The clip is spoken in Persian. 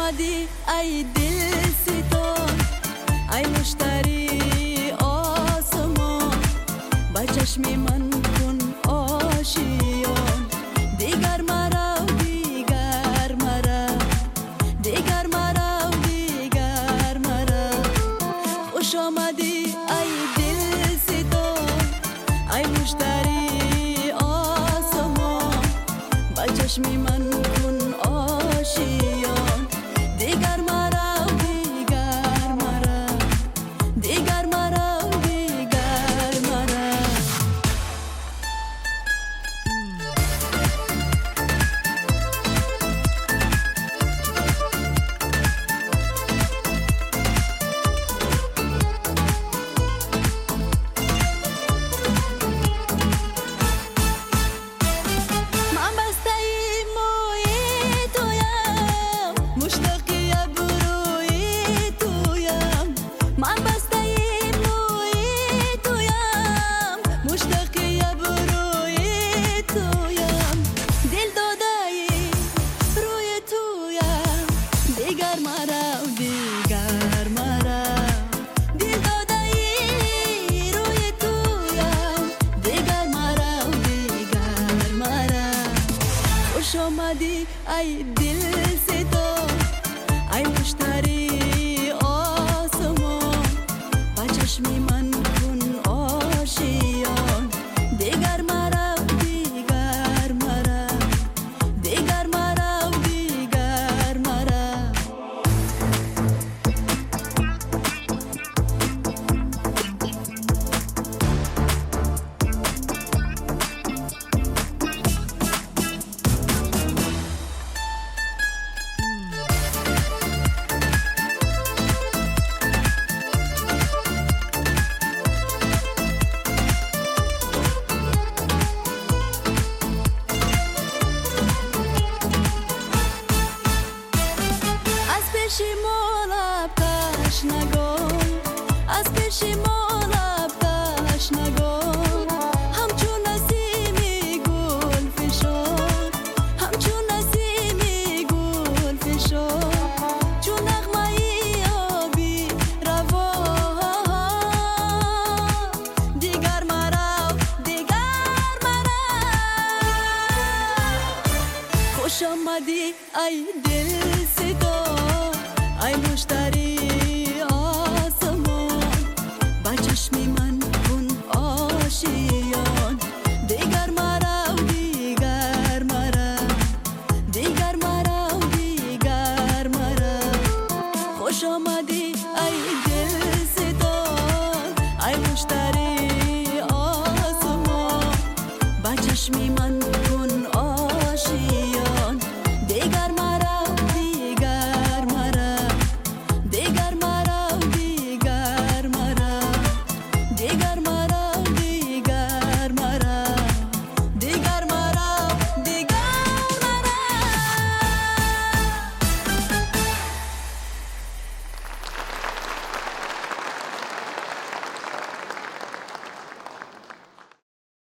آمدی ای دل ستان، ای مشتری آسمان، با چشم من کن آشیان. دیگر مرا دیگر مرا، دیگر مرا دیگر مرا. خوش آمدی ای دل ستان، ای مشتری آسمان، با چشم من کن آشیان. دیگر مرا دیگر مرا، دیگر مرا دیگر مرا. من بسته موی تویم، مشتاقی ابروی تویم. من بسته موی تویم، مشتاقی ابروی تویم. دل داده روی تویم، دیگر مرا دیگر مرا. دل داده روی تویم، دیگر مرا دیگر مرا. خوش آمدی ای دل ستان، ای مشتری آسمان، با چشم من کن آشیان. دیگر مرا دیگر مرا، دیگر مرا دیگر مرا. از پیش مولب کش نگون، از پیش مولب کش نگون. همچون نسیمی گل فشار، همچون نسیمی گل فشار. چون نغمه آبی روان، دیگر مرا دیگر مرا. خوش آمدی ای دل ستان، ای مشتری آسمان، با چشم من کن آشیان. دیگر مرا دیگر مرا، دیگر مرا دیگر مرا. خوش آمدی ای دل ستان، ای مشتری آسمان، با چشم من